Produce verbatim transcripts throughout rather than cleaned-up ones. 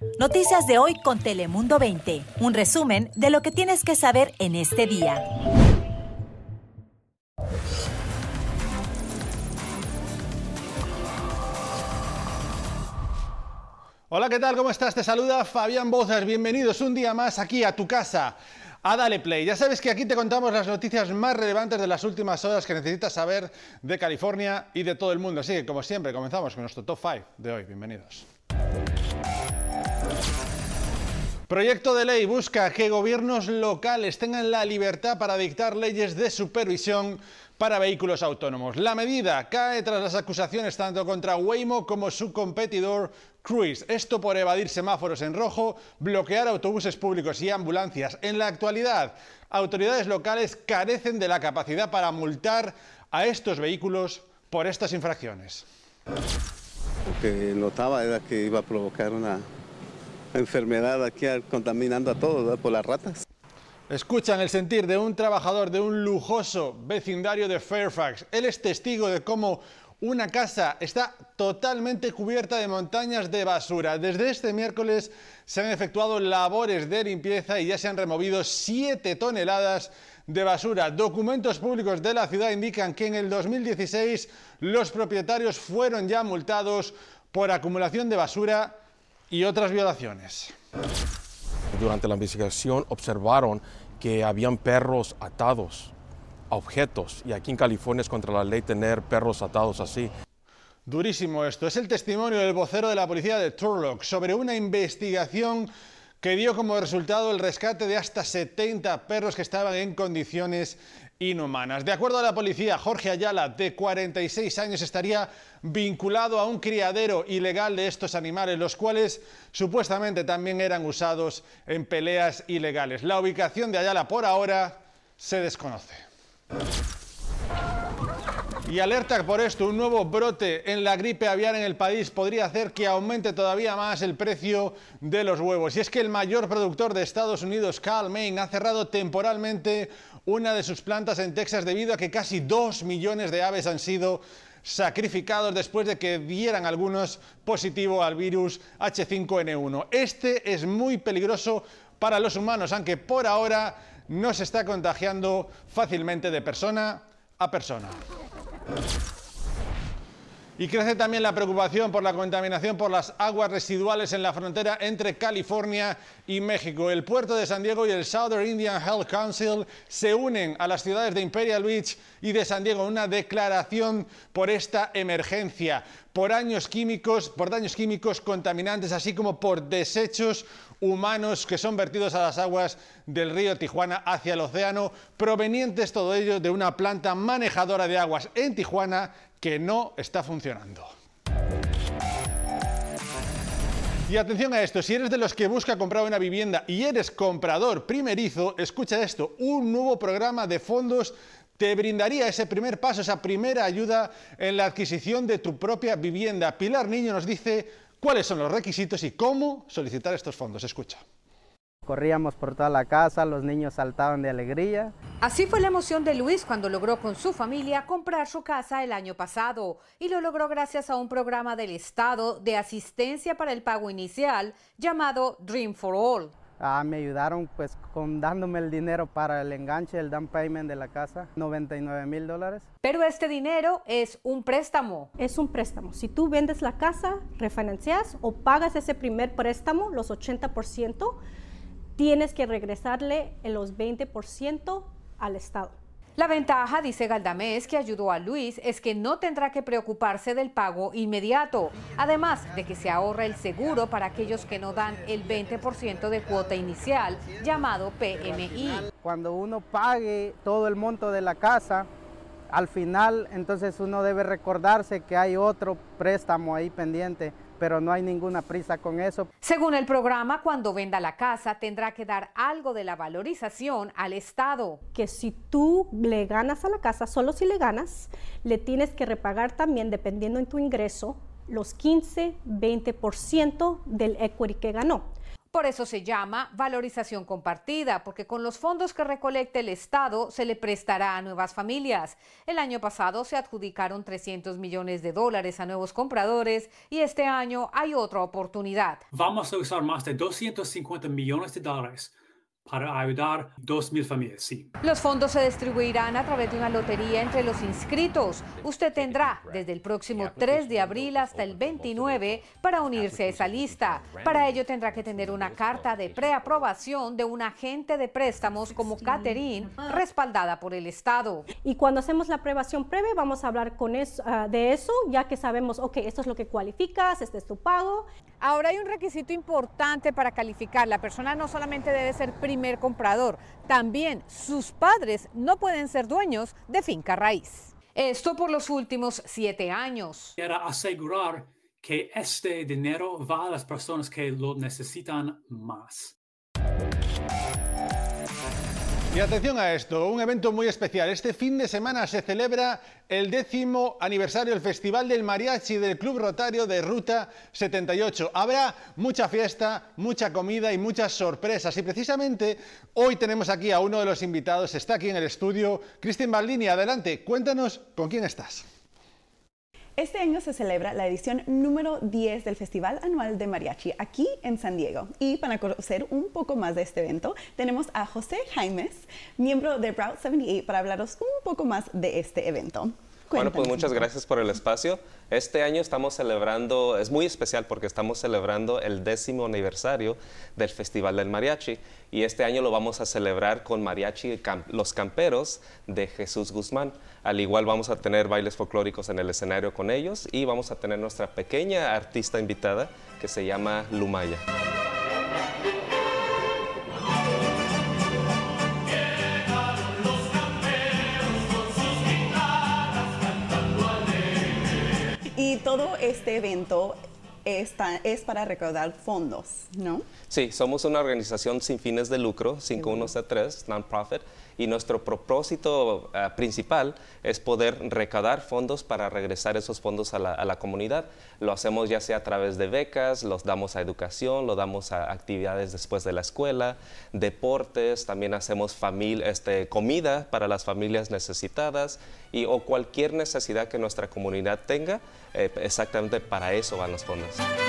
Noticias de hoy con Telemundo veinte. Un resumen de lo que tienes que saber en este día. Hola, ¿qué tal? ¿Cómo estás? Te saluda Fabián Bozas. Bienvenidos un día más aquí a tu casa, a Dale Play. Ya sabes que aquí te contamos las noticias más relevantes de las últimas horas que necesitas saber de California y de todo el mundo. Así que, como siempre, comenzamos con nuestro Top cinco de hoy. Bienvenidos. Proyecto de ley busca que gobiernos locales tengan la libertad para dictar leyes de supervisión para vehículos autónomos. La medida cae tras las acusaciones tanto contra Waymo como su competidor Cruise. Esto por evadir semáforos en rojo, bloquear autobuses públicos y ambulancias. En la actualidad, autoridades locales carecen de la capacidad para multar a estos vehículos por estas infracciones. Lo que notaba era que iba a provocar una enfermedad aquí contaminando a todos, ¿verdad? Por las ratas. Escuchan el sentir de un trabajador de un lujoso vecindario de Fairfax. Él es testigo de cómo una casa está totalmente cubierta de montañas de basura. Desde este miércoles se han efectuado labores de limpieza y ya se han removido siete toneladas de basura. Documentos públicos de la ciudad indican que en el dos mil dieciséis los propietarios fueron ya multados por acumulación de basura y otras violaciones. Durante la investigación observaron que habían perros atados a objetos, y aquí en California es contra la ley tener perros atados así. Durísimo esto. Es el testimonio del vocero de la policía de Turlock sobre una investigación que dio como resultado el rescate de hasta setenta perros que estaban en condiciones inhumanas. De acuerdo a la policía, Jorge Ayala, de cuarenta y seis años, estaría vinculado a un criadero ilegal de estos animales, los cuales supuestamente también eran usados en peleas ilegales. La ubicación de Ayala por ahora se desconoce. Y alerta por esto, un nuevo brote en la gripe aviar en el país podría hacer que aumente todavía más el precio de los huevos. Y es que el mayor productor de Estados Unidos, Cal-Maine, ha cerrado temporalmente una de sus plantas en Texas debido a que casi dos millones de aves han sido sacrificados después de que dieran algunos positivo al virus H cinco N uno. Este es muy peligroso para los humanos, aunque por ahora no se está contagiando fácilmente de persona a persona. Y crece también la preocupación por la contaminación por las aguas residuales en la frontera entre California y México. El puerto de San Diego y el Southern Indian Health Council se unen a las ciudades de Imperial Beach y de San Diego en una declaración por esta emergencia, por daños químicos, por daños químicos contaminantes, así como por desechos humanos que son vertidos a las aguas del río Tijuana hacia el océano, provenientes todo ello de una planta manejadora de aguas en Tijuana que no está funcionando. Y atención a esto, si eres de los que busca comprar una vivienda y eres comprador primerizo, escucha esto, un nuevo programa de fondos te brindaría ese primer paso, esa primera ayuda en la adquisición de tu propia vivienda. Pilar Niño nos dice cuáles son los requisitos y cómo solicitar estos fondos. Escucha. Corríamos por toda la casa, los niños saltaban de alegría. Así fue la emoción de Luis cuando logró con su familia comprar su casa el año pasado, y lo logró gracias a un programa del Estado de asistencia para el pago inicial llamado Dream for All. Ah, me ayudaron pues con dándome el dinero para el enganche, el down payment de la casa, noventa y nueve mil dólares. Pero este dinero es un préstamo. Es un préstamo. Si tú vendes la casa, refinancias o pagas ese primer préstamo, los ochenta por ciento, tienes que regresarle en los veinte por ciento al Estado. La ventaja, dice Galdamés, que ayudó a Luis, es que no tendrá que preocuparse del pago inmediato, además de que se ahorra el seguro para aquellos que no dan el veinte por ciento de cuota inicial, llamado P M I. Cuando uno pague todo el monto de la casa, al final, entonces uno debe recordarse que hay otro préstamo ahí pendiente, pero no hay ninguna prisa con eso. Según el programa, cuando venda la casa, tendrá que dar algo de la valorización al Estado. Que si tú le ganas a la casa, solo si le ganas, le tienes que repagar también, dependiendo en tu ingreso, los quince, veinte por ciento del equity que ganó. Por eso se llama valorización compartida, porque con los fondos que recolecte el Estado se le prestará a nuevas familias. El año pasado se adjudicaron trescientos millones de dólares a nuevos compradores y este año hay otra oportunidad. Vamos a usar más de doscientos cincuenta millones de dólares para ayudar a dos mil familias, sí. Los fondos se distribuirán a través de una lotería entre los inscritos. Usted tendrá desde el próximo tres de abril hasta el veintinueve para unirse a esa lista. Para ello tendrá que tener una carta de preaprobación de un agente de préstamos como Catherine, respaldada por el Estado. Y cuando hacemos la aprobación previa vamos a hablar con eso, uh, de eso, ya que sabemos, ok, esto es lo que cualificas, este es tu pago. Ahora hay un requisito importante para calificar. La persona no solamente debe ser primer comprador, también sus padres no pueden ser dueños de finca raíz. Esto por los últimos siete años. Para asegurar que este dinero va a las personas que lo necesitan más. Y atención a esto, un evento muy especial. Este fin de semana se celebra el décimo aniversario del Festival del Mariachi del Club Rotario de Ruta setenta y ocho. Habrá mucha fiesta, mucha comida y muchas sorpresas. Y precisamente hoy tenemos aquí a uno de los invitados. Está aquí en el estudio. Cristian Baldini, adelante, cuéntanos con quién estás. Este año se celebra la edición número diez del Festival Anual de Mariachi aquí en San Diego. Y para conocer un poco más de este evento, tenemos a José Jaimes, miembro de Route setenta y ocho, para hablaros un poco más de este evento. Bueno, pues muchas gracias por el espacio. Este año estamos celebrando, es muy especial porque estamos celebrando el décimo aniversario del Festival del Mariachi y este año lo vamos a celebrar con Mariachi Camp Los Camperos de Jesús Guzmán. Al igual vamos a tener bailes folclóricos en el escenario con ellos y vamos a tener nuestra pequeña artista invitada que se llama Lumaya. Y todo este evento está, es para recaudar fondos, ¿no? Sí, somos una organización sin fines de lucro, cinco uno C tres, non-profit, y nuestro propósito uh, principal es poder recaudar fondos para regresar esos fondos a la, a la comunidad. Lo hacemos ya sea a través de becas, los damos a educación, lo damos a actividades después de la escuela, deportes, también hacemos familia, este, comida para las familias necesitadas y o cualquier necesidad que nuestra comunidad tenga, eh, exactamente para eso van los fondos.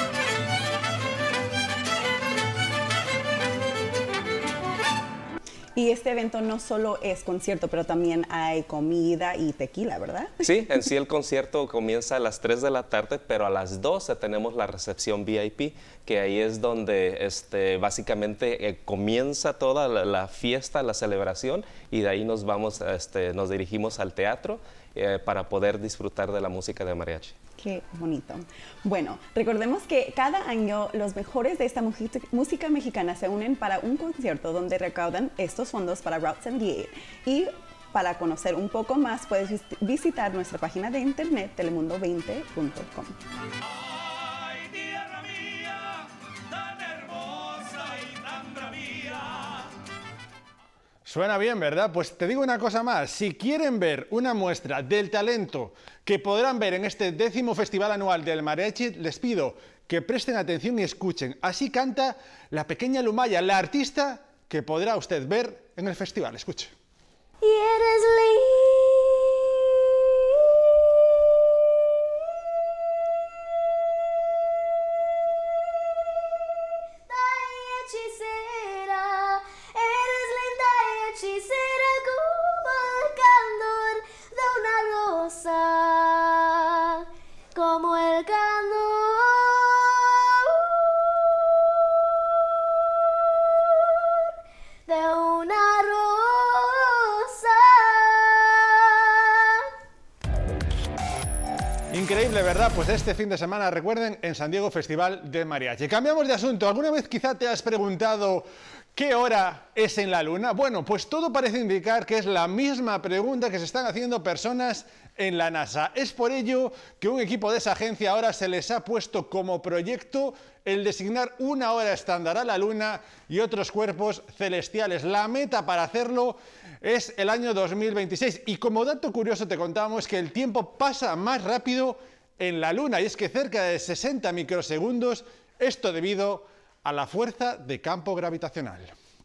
Y este evento no solo es concierto, pero también hay comida y tequila, ¿verdad? Sí, en sí el concierto comienza a las tres de la tarde, pero a las doce tenemos la recepción V I P, que ahí es donde este, básicamente eh, comienza toda la, la fiesta, la celebración, y de ahí nos vamos, este, nos dirigimos al teatro eh, para poder disfrutar de la música de mariachi. Qué bonito. Bueno, recordemos que cada año los mejores de esta música mexicana se unen para un concierto donde recaudan estos fondos para Route setenta y ocho. Y para conocer un poco más puedes visitar nuestra página de internet telemundo veinte punto com. Suena bien, ¿verdad? Pues te digo una cosa más. Si quieren ver una muestra del talento que podrán ver en este décimo Festival Anual del Mariachi, les pido que presten atención y escuchen. Así canta la pequeña Lumaya, la artista que podrá usted ver en el festival. Escuche. Y eres linda. Hechicera como el candor de una rosa, como el candor de una rosa. Increíble, ¿verdad? Pues este fin de semana, recuerden, en San Diego Festival de Mariachi. Cambiamos de asunto. ¿Alguna vez quizá te has preguntado qué hora es en la Luna? Bueno, pues todo parece indicar que es la misma pregunta que se están haciendo personas en la NASA. Es por ello que un equipo de esa agencia ahora se les ha puesto como proyecto el designar una hora estándar a la Luna y otros cuerpos celestiales. La meta para hacerlo es el año dos mil veintiséis. Y como dato curioso te contábamos que el tiempo pasa más rápido en la Luna, y es que cerca de sesenta microsegundos, esto debido a la fuerza de campo gravitacional.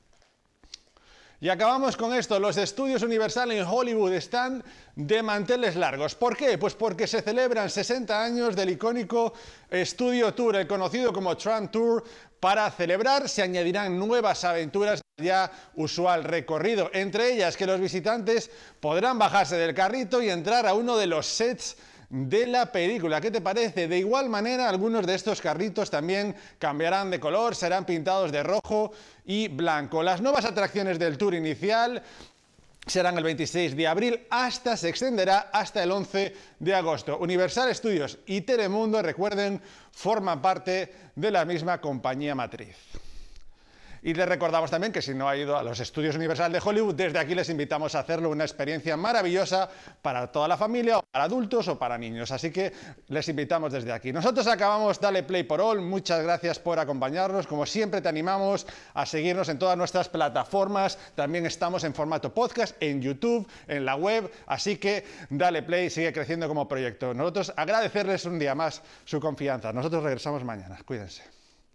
Y acabamos con esto, los estudios Universal en Hollywood están de manteles largos. ¿Por qué? Pues porque se celebran sesenta años del icónico Studio Tour, el conocido como Tram Tour. Para celebrar se añadirán nuevas aventuras al ya usual recorrido, entre ellas que los visitantes podrán bajarse del carrito y entrar a uno de los sets de la película. ¿Qué te parece? De igual manera, algunos de estos carritos también cambiarán de color, serán pintados de rojo y blanco. Las nuevas atracciones del tour inicial serán el veintiséis de abril, hasta se extenderá hasta el once de agosto. Universal Studios y Telemundo, recuerden, forman parte de la misma compañía matriz. Y les recordamos también que si no ha ido a los estudios Universal de Hollywood, desde aquí les invitamos a hacerlo, una experiencia maravillosa para toda la familia, o para adultos o para niños. Así que les invitamos desde aquí. Nosotros acabamos Dale Play por All. Muchas gracias por acompañarnos. Como siempre, te animamos a seguirnos en todas nuestras plataformas. También estamos en formato podcast, en YouTube, en la web. Así que Dale Play sigue creciendo como proyecto. Nosotros agradecerles un día más su confianza. Nosotros regresamos mañana. Cuídense.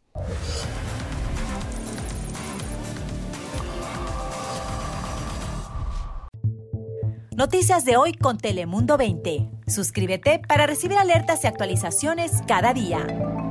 Noticias de hoy con Telemundo veinte. Suscríbete para recibir alertas y actualizaciones cada día.